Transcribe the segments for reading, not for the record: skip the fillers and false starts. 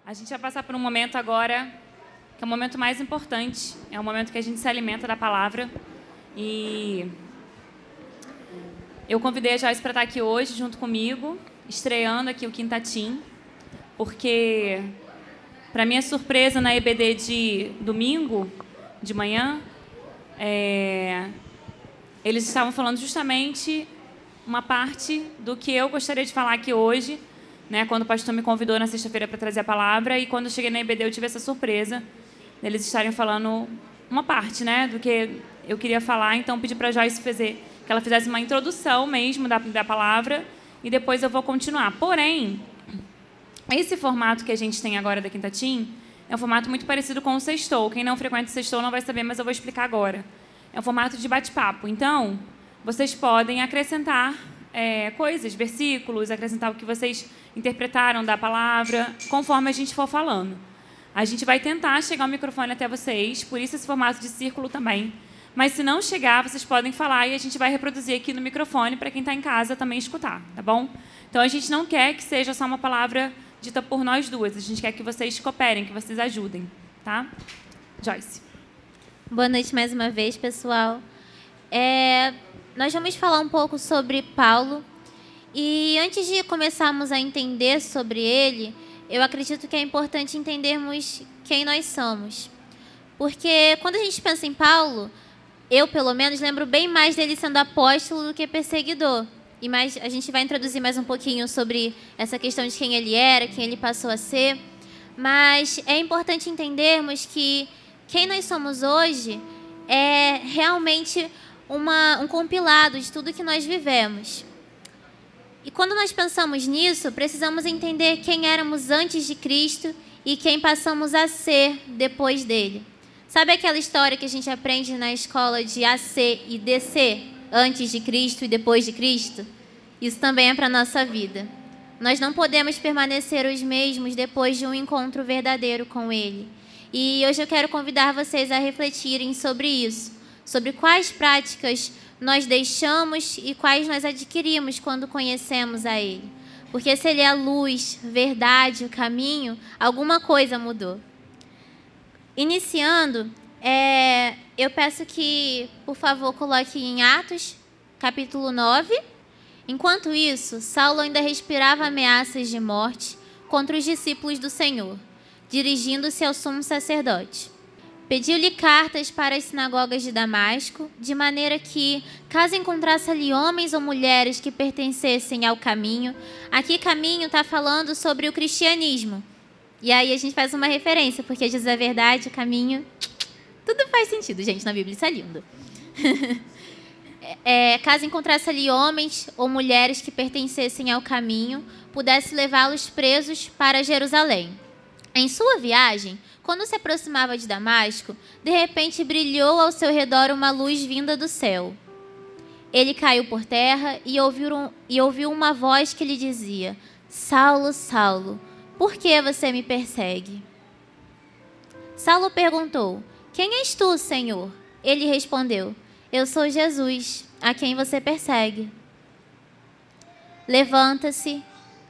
A gente vai passar por um momento agora que é o momento mais importante. É o momento que a gente se alimenta da palavra. E eu convidei a Joyce para estar aqui hoje junto comigo, estreando aqui o Quintatim, porque, para minha surpresa, na EBD de domingo, de manhã, eles estavam falando justamente uma parte do que eu gostaria de falar aqui hoje, né, quando o pastor me convidou na sexta-feira para trazer a palavra, e quando eu cheguei na EBD eu tive essa surpresa deles estarem falando uma parte, né, do que eu queria falar. Então pedi para a Joyce que ela fizesse uma introdução mesmo da palavra e depois eu vou continuar. Porém, esse formato que a gente tem agora da Quintatim é um formato muito parecido com o Sextou. Quem não frequenta o Sextou não vai saber, mas eu vou explicar agora. É um formato de bate-papo. Então, vocês podem acrescentar coisas, versículos, acrescentar o que vocês interpretaram da palavra, conforme a gente for falando. A gente vai tentar chegar o microfone até vocês, por isso esse formato de círculo também. Mas se não chegar, vocês podem falar e a gente vai reproduzir aqui no microfone para quem está em casa também escutar, tá bom? Então, a gente não quer que seja só uma palavra dita por nós duas. A gente quer que vocês cooperem, que vocês ajudem, tá? Joyce. Boa noite mais uma vez, pessoal. Nós vamos falar um pouco sobre Paulo. E antes de começarmos a entender sobre ele, eu acredito que é importante entendermos quem nós somos. Porque quando a gente pensa em Paulo, eu, pelo menos, lembro bem mais dele sendo apóstolo do que perseguidor. A gente vai introduzir mais um pouquinho sobre essa questão de quem ele era, quem ele passou a ser. Mas é importante entendermos que quem nós somos hoje é realmente um compilado de tudo que nós vivemos. E quando nós pensamos nisso, precisamos entender quem éramos antes de Cristo e quem passamos a ser depois dele. Sabe aquela história que a gente aprende na escola de AC e DC, antes de Cristo e depois de Cristo? Isso também é para a nossa vida. Nós não podemos permanecer os mesmos depois de um encontro verdadeiro com Ele. E hoje eu quero convidar vocês a refletirem sobre isso, sobre quais práticas nós deixamos e quais nós adquirimos quando conhecemos a Ele. Porque se Ele é a luz, verdade, o caminho, alguma coisa mudou. Iniciando, eu peço que, por favor, coloque em Atos, capítulo 9. Enquanto isso, Saulo ainda respirava ameaças de morte contra os discípulos do Senhor, dirigindo-se ao sumo sacerdote. Pediu-lhe cartas para as sinagogas de Damasco, de maneira que, caso encontrasse ali homens ou mulheres que pertencessem ao caminho, aqui caminho está falando sobre o cristianismo. E aí a gente faz uma referência, porque diz a verdade, o caminho, tudo faz sentido, gente, na Bíblia, isso é lindo. Caso encontrasse ali homens ou mulheres que pertencessem ao caminho, pudesse levá-los presos para Jerusalém. Em sua viagem, quando se aproximava de Damasco, de repente brilhou ao seu redor uma luz vinda do céu. Ele caiu por terra e ouviu uma voz que lhe dizia: Saulo, Saulo, por que você me persegue? Saulo perguntou: Quem és tu, Senhor? Ele respondeu: Eu sou Jesus, a quem você persegue. Levante-se,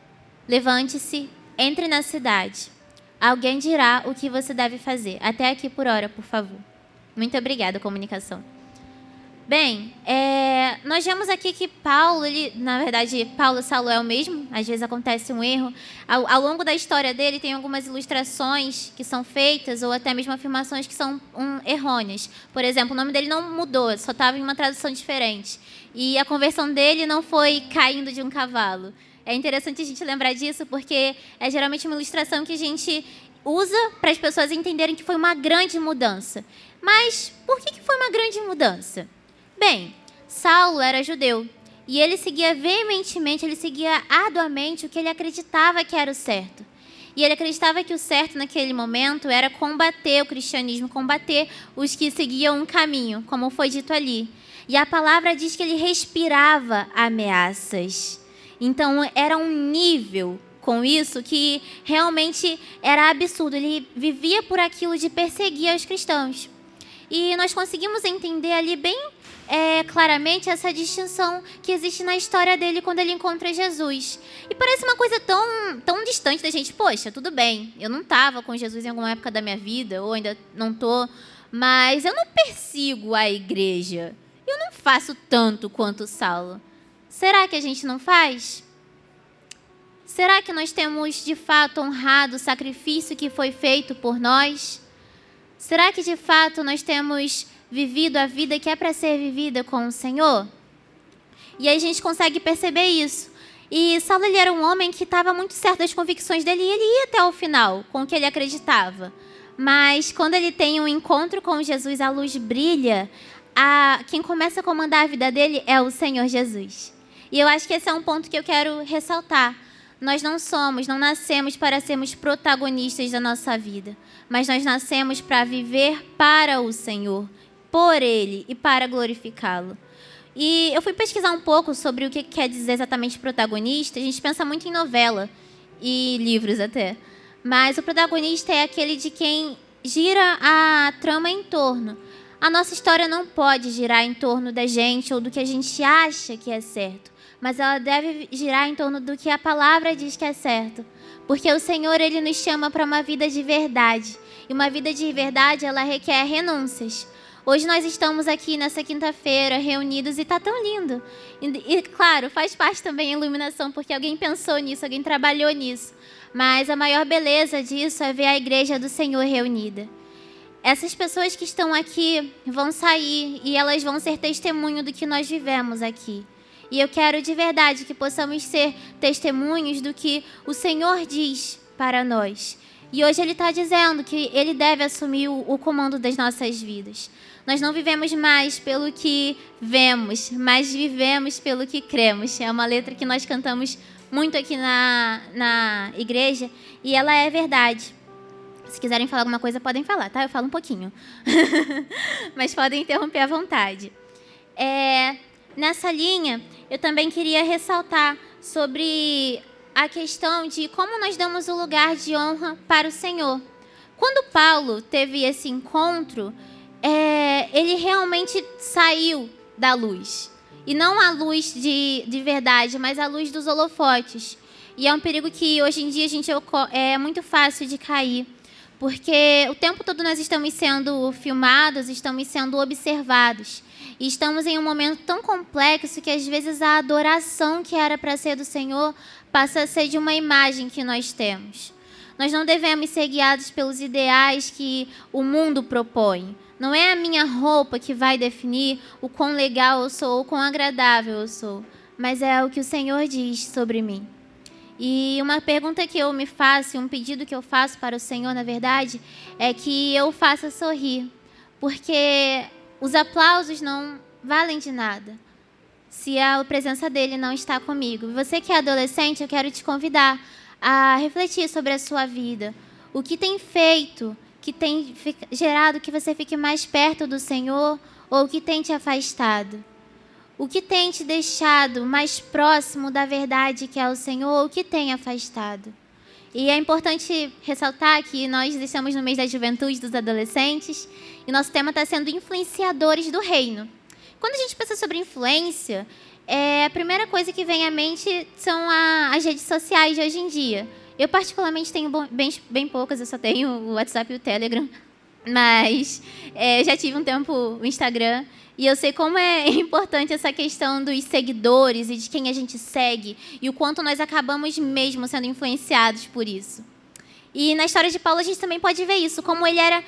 entre na cidade. Alguém dirá o que você deve fazer. Até aqui por hora, por favor. Muito obrigada, comunicação. Bem, nós vemos aqui que Paulo, na verdade, Paulo e Saulo é o mesmo. Às vezes acontece um erro. Ao longo da história dele, tem algumas ilustrações que são feitas, ou até mesmo afirmações que são errôneas. Por exemplo, o nome dele não mudou, só estava em uma tradução diferente. E a conversão dele não foi caindo de um cavalo. É interessante a gente lembrar disso, porque é geralmente uma ilustração que a gente usa para as pessoas entenderem que foi uma grande mudança. Mas por que foi uma grande mudança? Bem, Saulo era judeu e ele seguia veementemente, ele seguia arduamente o que ele acreditava que era o certo. E ele acreditava que o certo naquele momento era combater o cristianismo, combater os que seguiam um caminho, como foi dito ali. E a palavra diz que ele respirava ameaças. Então, era um nível com isso que realmente era absurdo. Ele vivia por aquilo de perseguir os cristãos. E nós conseguimos entender ali bem claramente essa distinção que existe na história dele quando ele encontra Jesus. E parece uma coisa tão distante da gente. Poxa, tudo bem, eu não estava com Jesus em alguma época da minha vida, ou ainda não estou, mas eu não persigo a igreja. Eu não faço tanto quanto Saulo. Será que a gente não faz? Será que nós temos, de fato, honrado o sacrifício que foi feito por nós? Será que, de fato, nós temos vivido a vida que é para ser vivida com o Senhor? E aí a gente consegue perceber isso. E Saulo, ele era um homem que estava muito certo das convicções dele, e ele ia até o final com o que ele acreditava. Mas quando ele tem um encontro com Jesus, a luz brilha, quem começa a comandar a vida dele é o Senhor Jesus. E eu acho que esse é um ponto que eu quero ressaltar. Nós não nascemos para sermos protagonistas da nossa vida, mas nós nascemos para viver para o Senhor, por Ele e para glorificá-lo. E eu fui pesquisar um pouco sobre o que quer dizer exatamente protagonista. A gente pensa muito em novela e livros até, mas o protagonista é aquele de quem gira a trama em torno. A nossa história não pode girar em torno da gente ou do que a gente acha que é certo, mas ela deve girar em torno do que a palavra diz que é certo. Porque o Senhor, Ele nos chama para uma vida de verdade. E uma vida de verdade, ela requer renúncias. Hoje nós estamos aqui nessa quinta-feira reunidos e está tão lindo. E, claro, faz parte também a iluminação, porque alguém pensou nisso, alguém trabalhou nisso. Mas a maior beleza disso é ver a igreja do Senhor reunida. Essas pessoas que estão aqui vão sair e elas vão ser testemunho do que nós vivemos aqui. E eu quero de verdade que possamos ser testemunhos do que o Senhor diz para nós. E hoje Ele está dizendo que Ele deve assumir o comando das nossas vidas. Nós não vivemos mais pelo que vemos, mas vivemos pelo que cremos. É uma letra que nós cantamos muito aqui na igreja e ela é verdade. Se quiserem falar alguma coisa, podem falar, tá? Eu falo um pouquinho. Mas podem interromper à vontade. Nessa linha, eu também queria ressaltar sobre a questão de como nós damos o lugar de honra para o Senhor. Quando Paulo teve esse encontro, ele realmente saiu da luz. E não a luz de verdade, mas a luz dos holofotes. E é um perigo que hoje em dia é muito fácil de cair. Porque o tempo todo nós estamos sendo filmados, estamos sendo observados. E estamos em um momento tão complexo que às vezes a adoração que era para ser do Senhor passa a ser de uma imagem que nós temos. Nós não devemos ser guiados pelos ideais que o mundo propõe. Não é a minha roupa que vai definir o quão legal eu sou ou quão agradável eu sou, mas é o que o Senhor diz sobre mim. E uma pergunta que eu me faço, um pedido que eu faço para o Senhor, na verdade, é que eu faça sorrir, porque os aplausos não valem de nada se a presença dele não está comigo. Você que é adolescente, eu quero te convidar a refletir sobre a sua vida. O que tem feito, que tem gerado que você fique mais perto do Senhor ou o que tem te afastado? O que tem te deixado mais próximo da verdade que é o Senhor ou o que tem afastado? E é importante ressaltar que nós estamos no mês da juventude, dos adolescentes, e nosso tema está sendo influenciadores do reino. Quando a gente pensa sobre influência, a primeira coisa que vem à mente são as redes sociais de hoje em dia. Eu, particularmente, tenho bem poucas, eu só tenho o WhatsApp e o Telegram, mas eu já tive um tempo o Instagram, e eu sei como é importante essa questão dos seguidores e de quem a gente segue, e o quanto nós acabamos mesmo sendo influenciados por isso. E na história de Paulo a gente também pode ver isso, como ele era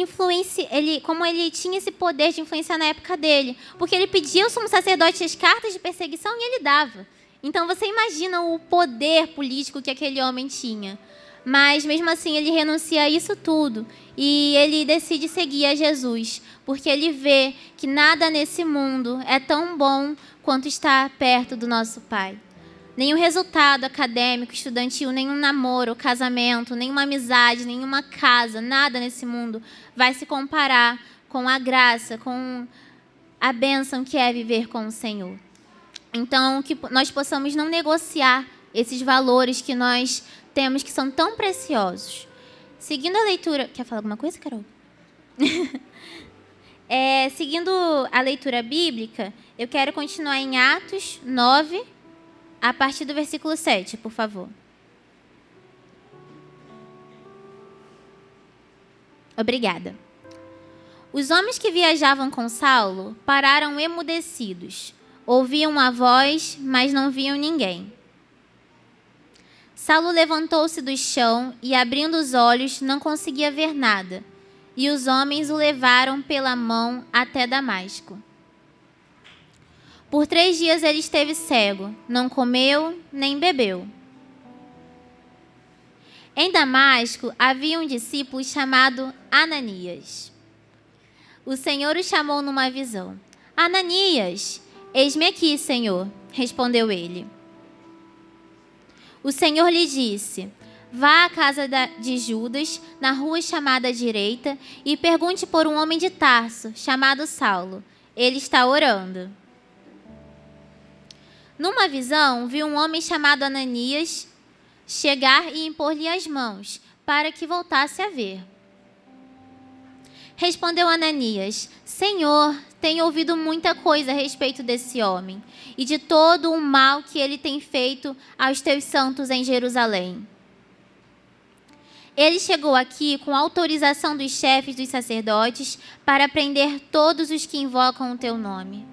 como ele tinha esse poder de influenciar na época dele, porque ele pedia ao sumo sacerdote as cartas de perseguição e ele dava. Então você imagina o poder político que aquele homem tinha. Mas mesmo assim ele renuncia a isso tudo e ele decide seguir a Jesus, porque ele vê que nada nesse mundo é tão bom quanto estar perto do nosso Pai. Nenhum resultado acadêmico, estudantil, nenhum namoro, casamento, nenhuma amizade, nenhuma casa, nada nesse mundo vai se comparar com a graça, com a bênção que é viver com o Senhor. Então, que nós possamos não negociar esses valores que nós temos que são tão preciosos. Seguindo a leitura... Quer falar alguma coisa, Carol? Seguindo a leitura bíblica, eu quero continuar em Atos 9, a partir do versículo 7, por favor. Obrigada. Os homens que viajavam com Saulo pararam emudecidos. Ouviam a voz, mas não viam ninguém. Saulo levantou-se do chão e, abrindo os olhos, não conseguia ver nada. E os homens o levaram pela mão até Damasco. Por 3 dias ele esteve cego, não comeu nem bebeu. Em Damasco havia um discípulo chamado Ananias. O Senhor o chamou numa visão. Ananias, eis-me aqui, Senhor, respondeu ele. O Senhor lhe disse: vá à casa de Judas, na rua chamada Direita, e pergunte por um homem de Tarso, chamado Saulo. Ele está orando. Numa visão, viu um homem chamado Ananias chegar e impor-lhe as mãos, para que voltasse a ver. Respondeu Ananias: Senhor, tenho ouvido muita coisa a respeito desse homem, e de todo o mal que ele tem feito aos teus santos em Jerusalém. Ele chegou aqui com autorização dos chefes dos sacerdotes para prender todos os que invocam o teu nome.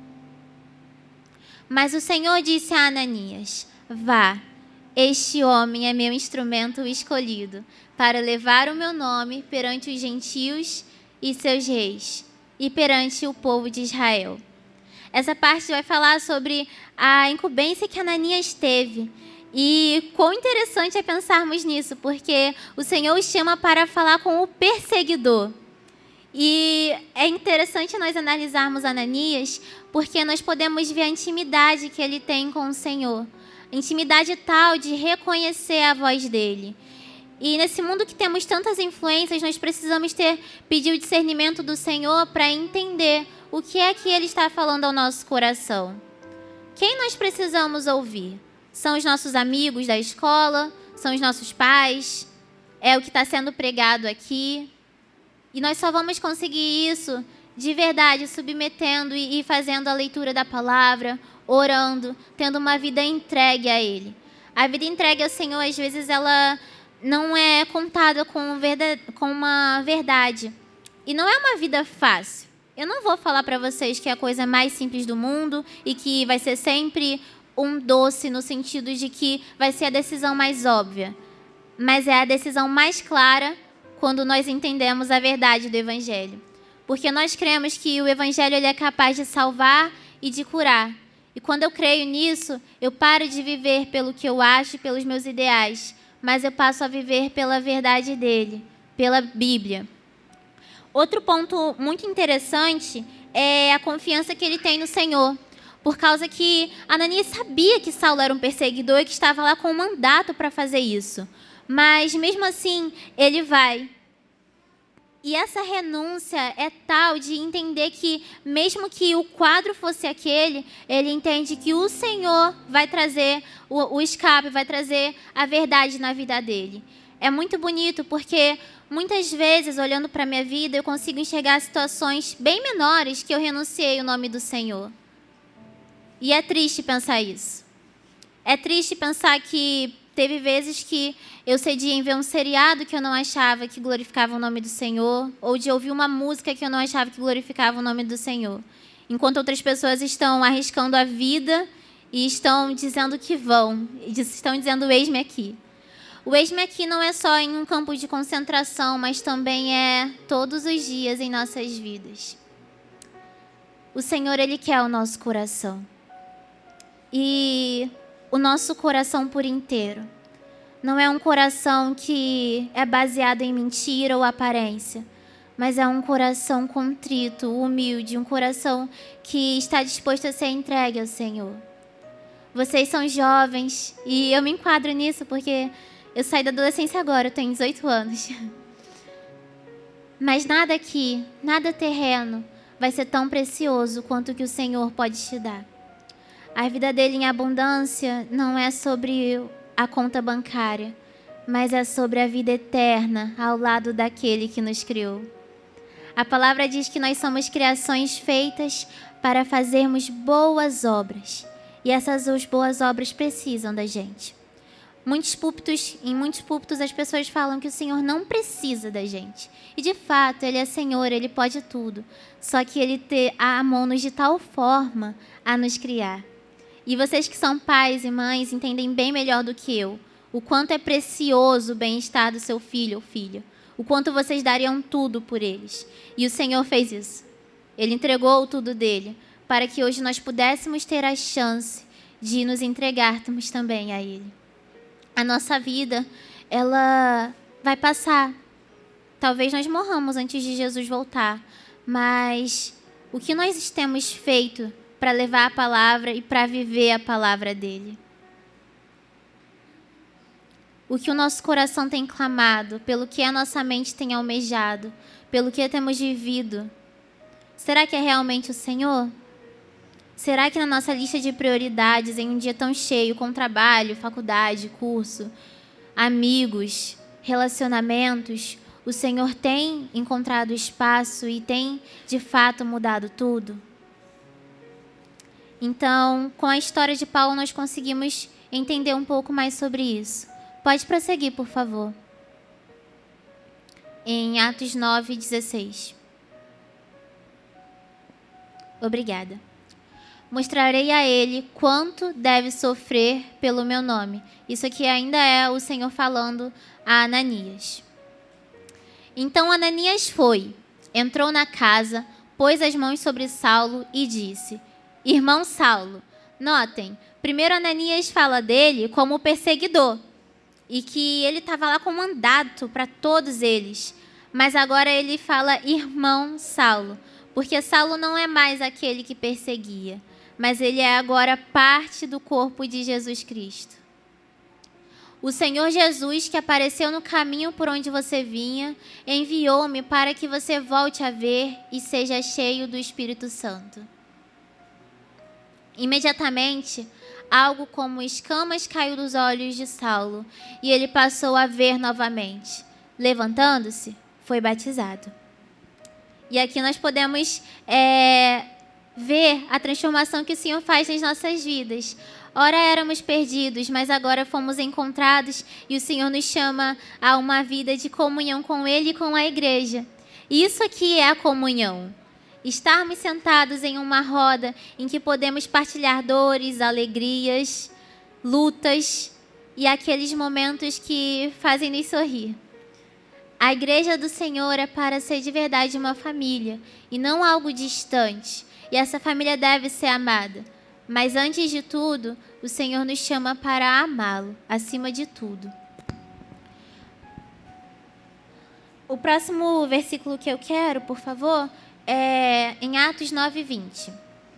Mas o Senhor disse a Ananias: vá, este homem é meu instrumento escolhido para levar o meu nome perante os gentios e seus reis e perante o povo de Israel. Essa parte vai falar sobre a incumbência que Ananias teve. E quão interessante é pensarmos nisso, porque o Senhor o chama para falar com o perseguidor. E é interessante nós analisarmos Ananias, porque nós podemos ver a intimidade que ele tem com o Senhor. A intimidade tal de reconhecer a voz dele. E nesse mundo que temos tantas influências, nós precisamos pedir o discernimento do Senhor para entender o que é que ele está falando ao nosso coração. Quem nós precisamos ouvir? São os nossos amigos da escola? São os nossos pais? É o que está sendo pregado aqui? E nós só vamos conseguir isso de verdade, submetendo e fazendo a leitura da palavra, orando, tendo uma vida entregue a Ele. A vida entregue ao Senhor, às vezes, ela não é contada com uma verdade. E não é uma vida fácil. Eu não vou falar para vocês que é a coisa mais simples do mundo e que vai ser sempre um doce no sentido de que vai ser a decisão mais óbvia. Mas é a decisão mais clara quando nós entendemos a verdade do Evangelho. Porque nós cremos que o Evangelho ele é capaz de salvar e de curar. E quando eu creio nisso, eu paro de viver pelo que eu acho e pelos meus ideais, mas eu passo a viver pela verdade dele, pela Bíblia. Outro ponto muito interessante é a confiança que ele tem no Senhor, por causa que Ananias sabia que Saulo era um perseguidor e que estava lá com um mandato para fazer isso. Mas, mesmo assim, ele vai. E essa renúncia é tal de entender que, mesmo que o quadro fosse aquele, ele entende que o Senhor vai trazer o escape, vai trazer a verdade na vida dele. É muito bonito porque, muitas vezes, olhando para a minha vida, eu consigo enxergar situações bem menores que eu renunciei o nome do Senhor. E é triste pensar isso. É triste pensar que teve vezes que eu cedi em ver um seriado que eu não achava que glorificava o nome do Senhor, ou de ouvir uma música que eu não achava que glorificava o nome do Senhor. Enquanto outras pessoas estão arriscando a vida e estão dizendo que vão, estão dizendo eis-me aqui. O eis-me aqui não é só em um campo de concentração, mas também é todos os dias em nossas vidas. O Senhor, Ele quer o nosso coração. E o nosso coração por inteiro. Não é um coração que é baseado em mentira ou aparência, mas é um coração contrito, humilde, um coração que está disposto a ser entregue ao Senhor. Vocês são jovens e eu me enquadro nisso porque eu saí da adolescência agora, eu tenho 18 anos. Mas nada aqui, nada terreno, vai ser tão precioso quanto o que o Senhor pode te dar. A vida dele em abundância não é sobre a conta bancária, mas é sobre a vida eterna ao lado daquele que nos criou. A palavra diz que nós somos criações feitas para fazermos boas obras. E essas boas obras precisam da gente. Em muitos púlpitos as pessoas falam que o Senhor não precisa da gente. E de fato, Ele é Senhor, Ele pode tudo. Só que Ele amou-nos de tal forma a nos criar. E vocês que são pais e mães entendem bem melhor do que eu o quanto é precioso o bem-estar do seu filho ou filha. O quanto vocês dariam tudo por eles. E o Senhor fez isso. Ele entregou tudo dele para que hoje nós pudéssemos ter a chance de nos entregarmos também a Ele. A nossa vida, ela vai passar. Talvez nós morramos antes de Jesus voltar. Mas o que nós temos feito para levar a palavra e para viver a palavra dele? O que o nosso coração tem clamado, pelo que a nossa mente tem almejado, pelo que temos vivido? Será que é realmente o Senhor? Será que na nossa lista de prioridades, em um dia tão cheio, com trabalho, faculdade, curso, amigos, relacionamentos, o Senhor tem encontrado espaço e tem, de fato, mudado tudo? Então, com a história de Paulo, nós conseguimos entender um pouco mais sobre isso. Pode prosseguir, por favor. Em Atos 9:16. Obrigada. Mostrarei a ele quanto deve sofrer pelo meu nome. Isso aqui ainda é o Senhor falando a Ananias. Então Ananias foi, entrou na casa, pôs as mãos sobre Saulo e disse: Irmão Saulo, notem, primeiro Ananias fala dele como perseguidor e que ele estava lá com mandato para todos eles. Mas agora ele fala irmão Saulo, porque Saulo não é mais aquele que perseguia, mas ele é agora parte do corpo de Jesus Cristo. O Senhor Jesus, que apareceu no caminho por onde você vinha, enviou-me para que você volte a ver e seja cheio do Espírito Santo. Imediatamente, algo como escamas caiu dos olhos de Saulo e ele passou a ver novamente. Levantando-se, foi batizado. E aqui nós podemos ver a transformação que o Senhor faz nas nossas vidas. Ora éramos perdidos, mas agora fomos encontrados e o Senhor nos chama a uma vida de comunhão com Ele e com a igreja. Isso aqui é a comunhão. Estarmos sentados em uma roda em que podemos partilhar dores, alegrias, lutas e aqueles momentos que fazem nos sorrir. A igreja do Senhor é para ser de verdade uma família e não algo distante. E essa família deve ser amada. Mas antes de tudo, o Senhor nos chama para amá-lo, acima de tudo. O próximo versículo que eu quero, por favor, é em Atos 9:20.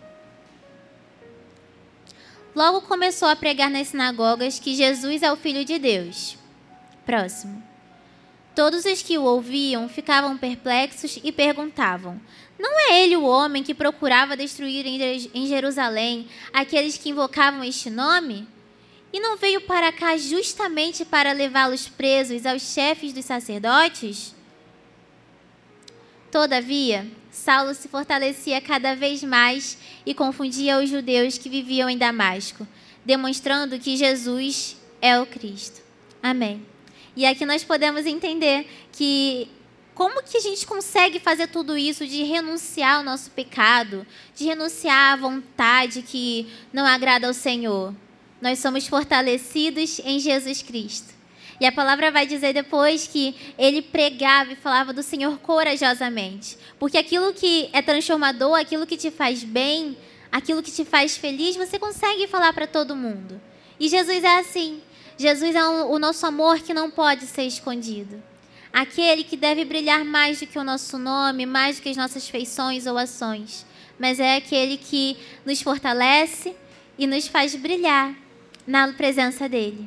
Logo começou a pregar nas sinagogas que Jesus é o Filho de Deus. Próximo. Todos os que o ouviam ficavam perplexos e perguntavam: não é ele o homem que procurava destruir em Jerusalém aqueles que invocavam este nome? E não veio para cá justamente para levá-los presos aos chefes dos sacerdotes? Todavia, Saulo se fortalecia cada vez mais e confundia os judeus que viviam em Damasco, demonstrando que Jesus é o Cristo. Amém. E aqui nós podemos entender que como que a gente consegue fazer tudo isso de renunciar ao nosso pecado, de renunciar à vontade que não agrada ao Senhor? Nós somos fortalecidos em Jesus Cristo. E a palavra vai dizer depois que ele pregava e falava do Senhor corajosamente. Porque aquilo que é transformador, aquilo que te faz bem, aquilo que te faz feliz, você consegue falar para todo mundo. E Jesus é assim. Jesus é o nosso amor que não pode ser escondido. Aquele que deve brilhar mais do que o nosso nome, mais do que as nossas feições ou ações. Mas é aquele que nos fortalece e nos faz brilhar na presença dele.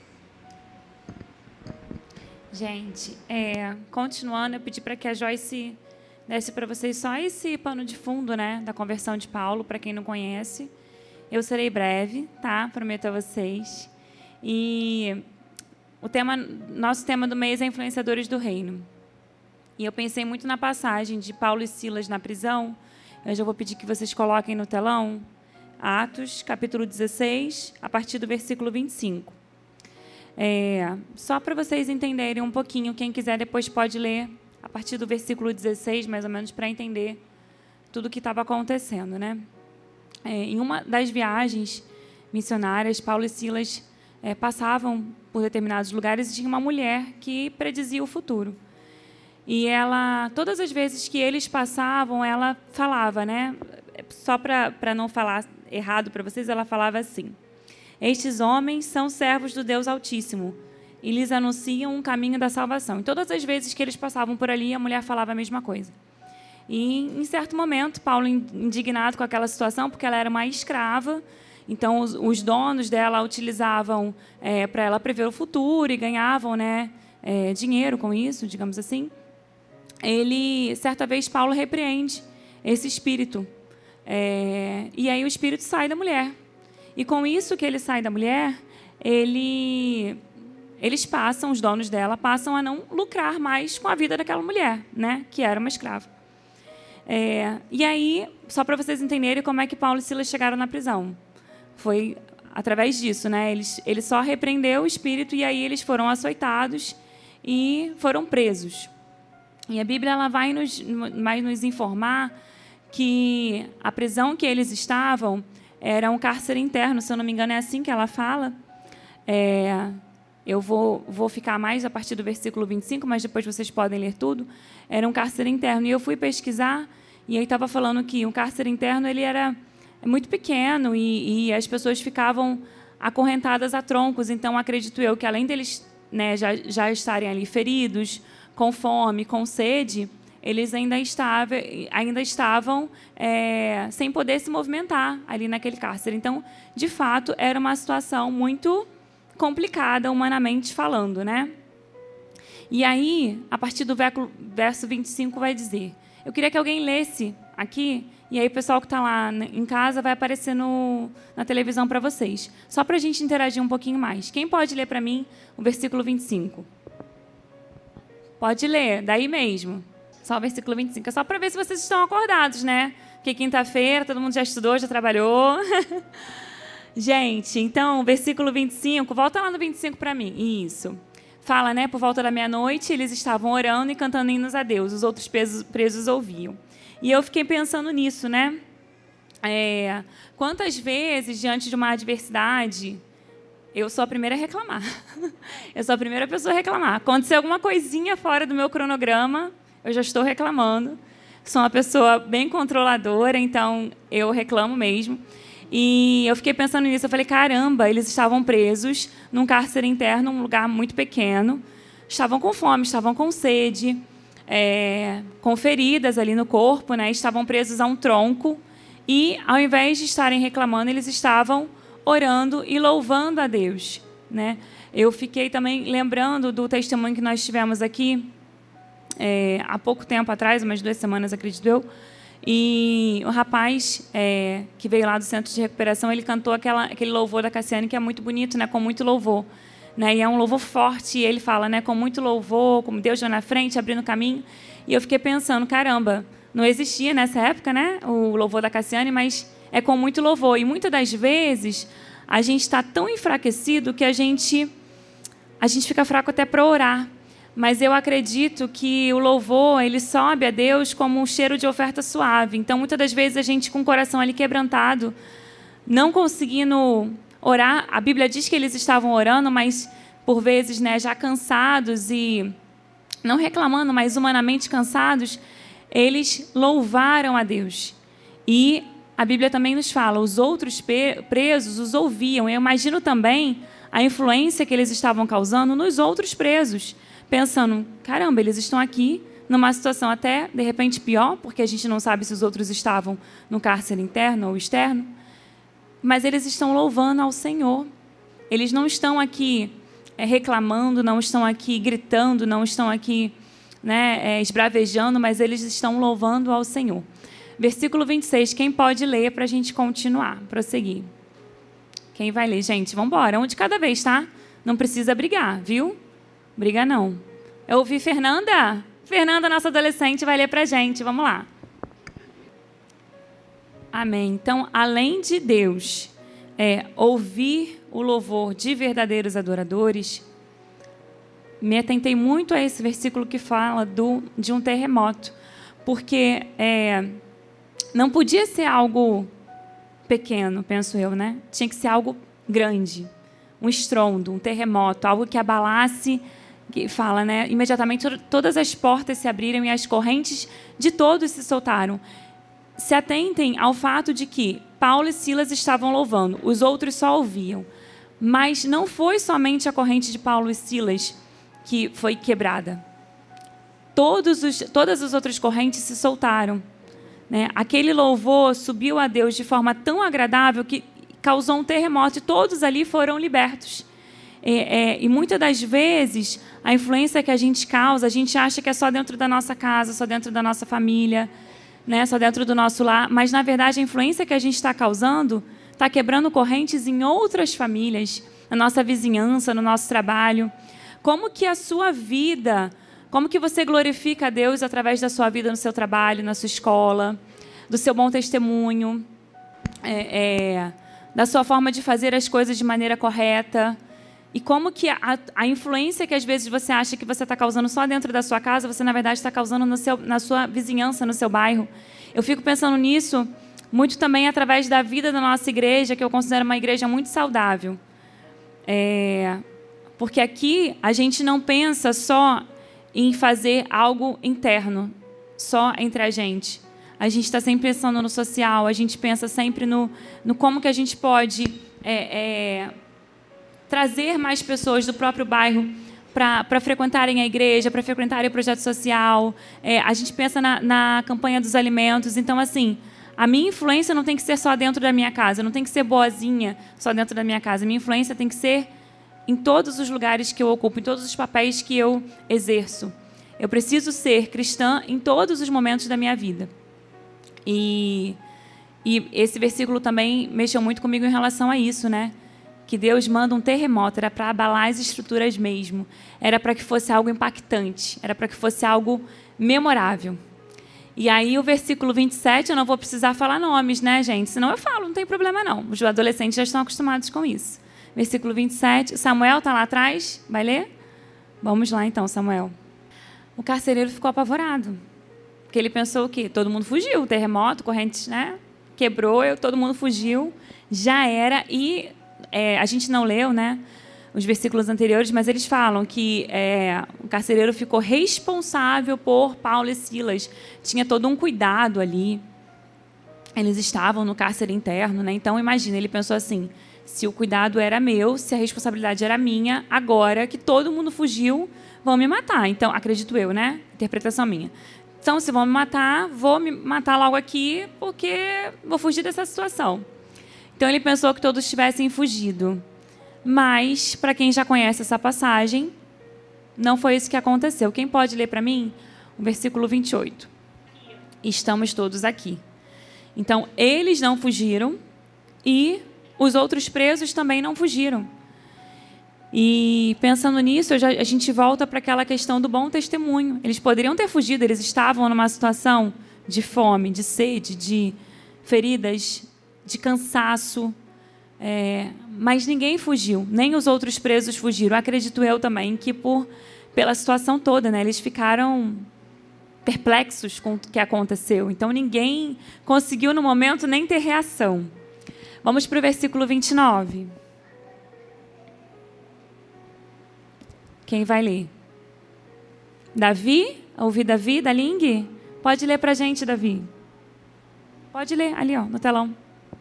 Gente, continuando, eu pedi para que a Joyce desse para vocês só esse pano de fundo, né, da conversão de Paulo, para quem não conhece. Eu serei breve, tá? Prometo a vocês. E nosso tema do mês é Influenciadores do Reino. E eu pensei muito na passagem de Paulo e Silas na prisão. Eu já vou pedir que vocês coloquem no telão. Atos, capítulo 16, a partir do versículo 25. Só para vocês entenderem um pouquinho, quem quiser depois pode ler a partir do versículo 16, mais ou menos, para entender tudo o que estava acontecendo, né? Em uma das viagens missionárias, Paulo e Silas passavam por determinados lugares e tinha uma mulher que predizia o futuro. E ela, todas as vezes que eles passavam, ela falava, né? Só para não falar errado para vocês, ela falava assim: estes homens são servos do Deus Altíssimo e lhes anunciam um caminho da salvação. E todas as vezes que eles passavam por ali, a mulher falava a mesma coisa. E, em certo momento, Paulo, indignado com aquela situação, porque ela era uma escrava, então os donos dela a utilizavam para ela prever o futuro e ganhavam, né, dinheiro com isso, digamos assim. Certa vez, Paulo repreende esse espírito. E aí o espírito sai da mulher. E com isso que ele sai da mulher, os donos dela passam a não lucrar mais com a vida daquela mulher, né, que era uma escrava. E aí, só para vocês entenderem como é que Paulo e Silas chegaram na prisão. Foi através disso, né? Ele só repreendeu o espírito e aí eles foram açoitados e foram presos. E a Bíblia ela vai nos informar que a prisão que eles estavam era um cárcere interno, se eu não me engano é assim que ela fala. Eu vou ficar mais a partir do versículo 25, mas depois vocês podem ler tudo. Era um cárcere interno. E eu fui pesquisar, e aí estava falando que um cárcere interno ele era muito pequeno e as pessoas ficavam acorrentadas a troncos. Então, acredito eu que, além deles, né, já estarem ali feridos, com fome, com sede, eles ainda estavam sem poder se movimentar ali naquele cárcere. Então, de fato, era uma situação muito complicada, humanamente falando, né? E aí, a partir do verso 25, vai dizer... Eu queria que alguém lesse aqui, e aí o pessoal que está lá em casa vai aparecer na televisão para vocês. Só para a gente interagir um pouquinho mais. Quem pode ler para mim o versículo 25? Pode ler, daí mesmo. Só o versículo 25. É só para ver se vocês estão acordados, né? Porque quinta-feira todo mundo já estudou, já trabalhou. Gente, então, versículo 25, volta lá no 25 para mim. Isso. Fala, né? Por volta da meia-noite, eles estavam orando e cantando hinos a Deus. Os outros presos ouviam. E eu fiquei pensando nisso, né? Quantas vezes, diante de uma adversidade, eu sou a primeira a reclamar. Eu sou a primeira pessoa a reclamar. Aconteceu alguma coisinha fora do meu cronograma, eu já estou reclamando. Sou uma pessoa bem controladora, então eu reclamo mesmo. E eu fiquei pensando nisso, eu falei, caramba, eles estavam presos num cárcere interno, um lugar muito pequeno, estavam com fome, estavam com sede, com feridas ali no corpo, né? Estavam presos a um tronco, e ao invés de estarem reclamando, eles estavam orando e louvando a Deus, né? Eu fiquei também lembrando do testemunho que nós tivemos aqui, há pouco tempo atrás, umas 2 semanas, acredito eu. E o rapaz que veio lá do Centro de Recuperação, ele cantou aquele louvor da Cassiane, que é muito bonito, né? Com muito louvor. Né? E é um louvor forte, e ele fala, né? Com muito louvor, como Deus vai na frente, abrindo caminho. E eu fiquei pensando, caramba, não existia nessa época, né? O louvor da Cassiane, mas é com muito louvor. E muitas das vezes a gente está tão enfraquecido que a gente fica fraco até para orar. Mas eu acredito que o louvor ele sobe a Deus como um cheiro de oferta suave. Então, muitas das vezes, a gente com o coração ali quebrantado, não conseguindo orar. A Bíblia diz que eles estavam orando, mas, por vezes, né, já cansados e não reclamando, mas humanamente cansados, eles louvaram a Deus. E a Bíblia também nos fala, os outros presos os ouviam. Eu imagino também a influência que eles estavam causando nos outros presos, pensando, caramba, eles estão aqui numa situação até, de repente, pior, porque a gente não sabe se os outros estavam no cárcere interno ou externo, mas eles estão louvando ao Senhor. Eles não estão aqui reclamando, não estão aqui gritando, não estão aqui, né, esbravejando, mas eles estão louvando ao Senhor. Versículo 26, quem pode ler para a gente continuar, prosseguir? Quem vai ler? Gente, vamos embora, um de cada vez, tá? Não precisa brigar, viu? Briga não. Eu ouvi Fernanda? Fernanda, nossa adolescente, vai ler para a gente. Vamos lá. Amém. Então, além de Deus ouvir o louvor de verdadeiros adoradores, me atentei muito a esse versículo que fala de um terremoto, porque não podia ser algo pequeno, penso eu, né? Tinha que ser algo grande, um estrondo, um terremoto, algo que abalasse, que fala, né? Imediatamente todas as portas se abriram e as correntes de todos se soltaram. Se atentem ao fato de que Paulo e Silas estavam louvando, os outros só ouviam. Mas não foi somente a corrente de Paulo e Silas que foi quebrada. Todas as outras correntes se soltaram, né? Aquele louvor subiu a Deus de forma tão agradável que causou um terremoto e todos ali foram libertos. E muitas das vezes, a influência que a gente causa, a gente acha que é só dentro da nossa casa, só dentro da nossa família, né? Só dentro do nosso lar, mas, na verdade, a influência que a gente está causando está quebrando correntes em outras famílias, na nossa vizinhança, no nosso trabalho. Como que a sua vida, como que você glorifica a Deus através da sua vida no seu trabalho, na sua escola, do seu bom testemunho, da sua forma de fazer as coisas de maneira correta. E como que a influência que, às vezes, você acha que você está causando só dentro da sua casa, você, na verdade, está causando na sua vizinhança, no seu bairro. Eu fico pensando nisso muito também através da vida da nossa igreja, que eu considero uma igreja muito saudável. Porque aqui a gente não pensa só em fazer algo interno, só entre a gente. A gente está sempre pensando no social, a gente pensa sempre no como que a gente pode trazer mais pessoas do próprio bairro para frequentarem a igreja, para frequentarem o projeto social. A gente pensa na campanha dos alimentos. Então, assim, a minha influência não tem que ser só dentro da minha casa, não tem que ser boazinha só dentro da minha casa. A minha influência tem que ser em todos os lugares que eu ocupo, em todos os papéis que eu exerço. Eu preciso ser cristã em todos os momentos da minha vida. E esse versículo também mexeu muito comigo em relação a isso, né? Que Deus manda um terremoto, era para abalar as estruturas mesmo, era para que fosse algo impactante, era para que fosse algo memorável. E aí o versículo 27, eu não vou precisar falar nomes, né, gente? Senão eu falo, não tem problema não. Os adolescentes já estão acostumados com isso. Versículo 27, Samuel está lá atrás, vai ler? Vamos lá então, Samuel. O carcereiro ficou apavorado, porque ele pensou que todo mundo fugiu, o terremoto, correntes, né? Quebrou, todo mundo fugiu, já era. E a gente não leu, né, os versículos anteriores, mas eles falam que o carcereiro ficou responsável por Paulo e Silas. Tinha todo um cuidado ali. Eles estavam no cárcere interno, né? Então, imagina, ele pensou assim, se o cuidado era meu, se a responsabilidade era minha, agora que todo mundo fugiu, vão me matar. Então, acredito eu, né? Interpretação minha. Então, se vão me matar, vou me matar logo aqui, porque vou fugir dessa situação. Então, ele pensou que todos tivessem fugido. Mas, para quem já conhece essa passagem, não foi isso que aconteceu. Quem pode ler para mim? O versículo 28. Estamos todos aqui. Então, eles não fugiram e os outros presos também não fugiram. E, pensando nisso, a gente volta para aquela questão do bom testemunho. Eles poderiam ter fugido, eles estavam numa situação de fome, de sede, de feridas, de cansaço, mas ninguém fugiu, nem os outros presos fugiram. Acredito eu também que pela situação toda, né, eles ficaram perplexos com o que aconteceu. Então, ninguém conseguiu, no momento, nem ter reação. Vamos para o versículo 29. Quem vai ler? Davi? Ouvi Davi, da Ling? Pode ler para a gente, Davi. Pode ler, ali, ó, no telão.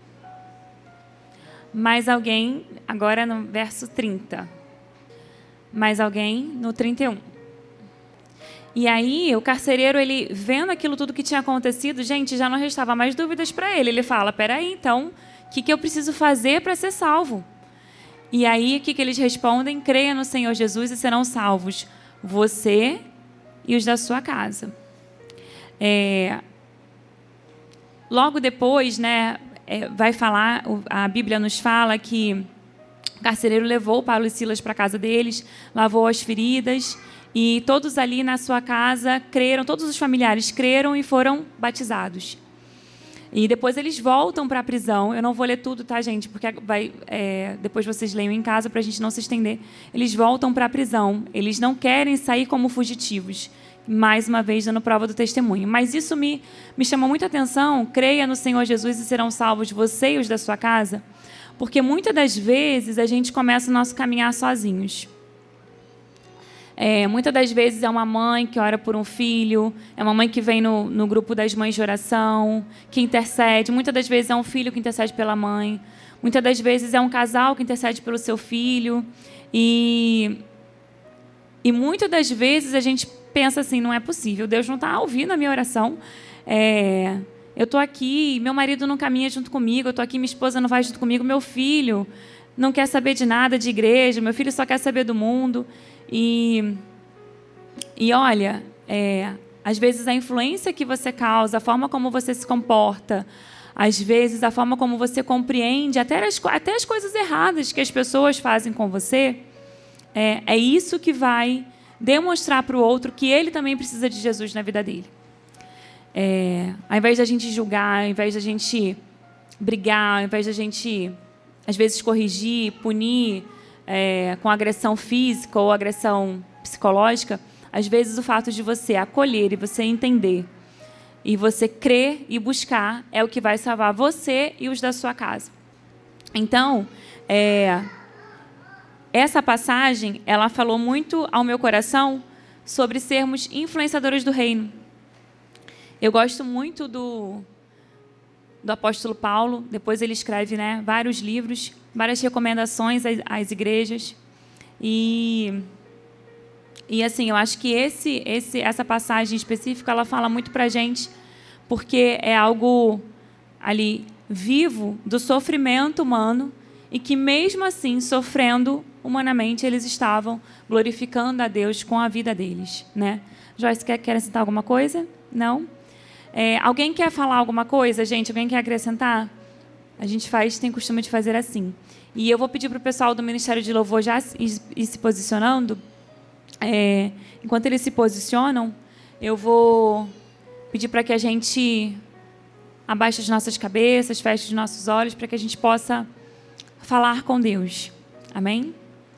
Mais alguém, agora no verso 30. Mais alguém no 31. E aí, o carcereiro, ele vendo aquilo tudo que tinha acontecido, gente, já não restava mais dúvidas para ele. Ele fala, peraí, então, o que eu preciso fazer para ser salvo? E aí, o que eles respondem? Creia no Senhor Jesus e serão salvos você e os da sua casa. Logo depois, né, vai falar, a Bíblia nos fala que O carcereiro levou Paulo e Silas para a casa deles, lavou as feridas, e todos ali na sua casa creram, todos os familiares creram e foram batizados. E depois eles voltam para a prisão. Eu não vou ler tudo, tá, gente? Porque depois vocês leiam em casa para a gente não se estender. Eles voltam para a prisão. Eles não querem sair como fugitivos. Mais uma vez, dando prova do testemunho. Mas isso me chamou muita atenção. Creia no Senhor Jesus e serão salvos você e os da sua casa. Porque muitas das vezes a gente começa o nosso caminhar sozinhos. Muitas das vezes é uma mãe que ora por um filho, é uma mãe que vem no grupo das mães de oração, que intercede. Muitas das vezes é um filho que intercede pela mãe. Muitas das vezes é um casal que intercede pelo seu filho. E muitas das vezes a gente pensa assim, não é possível, Deus não está ouvindo a minha oração. Eu estou aqui, meu marido não caminha junto comigo, eu estou aqui, minha esposa não vai junto comigo, meu filho não quer saber de nada de igreja, meu filho só quer saber do mundo. E olha, às vezes a influência que você causa, a forma como você se comporta, às vezes a forma como você compreende até as coisas erradas que as pessoas fazem com você, é isso que vai demonstrar para o outro que ele também precisa de Jesus na vida dele. Ao invés da gente julgar, ao invés da gente brigar, ao invés da gente, às vezes, corrigir, punir, com agressão física ou agressão psicológica, às vezes o fato de você acolher e você entender e você crer e buscar é o que vai salvar você e os da sua casa. Então, essa passagem, ela falou muito ao meu coração sobre sermos influenciadores do reino. Eu gosto muito do apóstolo Paulo. Depois ele escreve, vários livros, várias recomendações às igrejas. E assim, eu acho que essa passagem específica, ela fala muito para a gente, porque é algo ali vivo do sofrimento humano e que, mesmo assim, sofrendo humanamente, eles estavam glorificando a Deus com a vida deles, né? Joyce, quer acrescentar alguma coisa? Não? Alguém quer falar alguma coisa, gente? Alguém quer acrescentar? A gente tem costume de fazer assim. E eu vou pedir para o pessoal do Ministério de Louvor já ir se posicionando. Enquanto eles se posicionam, eu vou pedir para que a gente abaixe as nossas cabeças, feche os nossos olhos, para que a gente possa falar com Deus. Amém?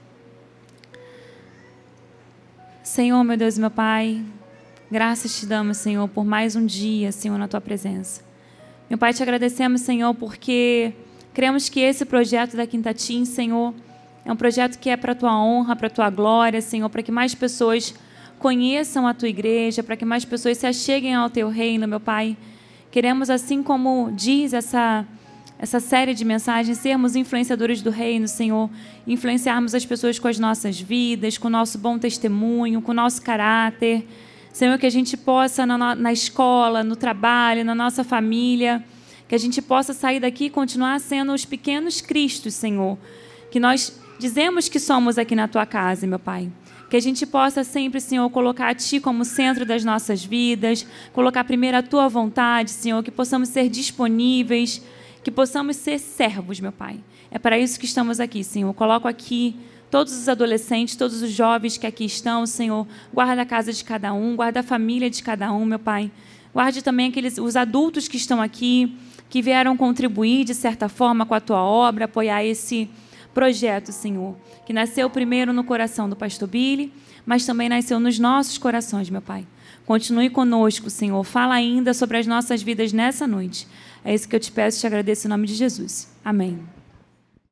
Senhor, meu Deus e meu Pai, graças te damos, Senhor, por mais um dia, Senhor, na Tua presença. Meu Pai, te agradecemos, Senhor, porque cremos que esse projeto da Quinta Tim, Senhor, é um projeto que é para a Tua honra, para a Tua glória, Senhor, para que mais pessoas conheçam a Tua igreja, para que mais pessoas se acheguem ao Teu reino, meu Pai. Queremos, assim como diz essa série de mensagens, sermos influenciadores do reino, Senhor, influenciarmos as pessoas com as nossas vidas, com o nosso bom testemunho, com o nosso caráter. Senhor, que a gente possa, na escola, no trabalho, na nossa família, que a gente possa sair daqui e continuar sendo os pequenos cristos, Senhor, que nós dizemos que somos aqui na Tua casa, meu Pai. Que a gente possa sempre, Senhor, colocar a Ti como centro das nossas vidas, colocar primeiro a Tua vontade, Senhor, que possamos ser disponíveis, que possamos ser servos, meu Pai. É para isso que estamos aqui, Senhor. Coloco aqui todos os adolescentes, todos os jovens que aqui estão, Senhor. Guarda a casa de cada um, guarda a família de cada um, meu Pai. Guarde também os adultos que estão aqui, que vieram contribuir, de certa forma, com a Tua obra, apoiar esse projeto, Senhor, que nasceu primeiro no coração do pastor Billy, mas também nasceu nos nossos corações, meu Pai. Continue conosco, Senhor. Fala ainda sobre as nossas vidas nessa noite. É isso que eu te peço e te agradeço em nome de Jesus. Amém.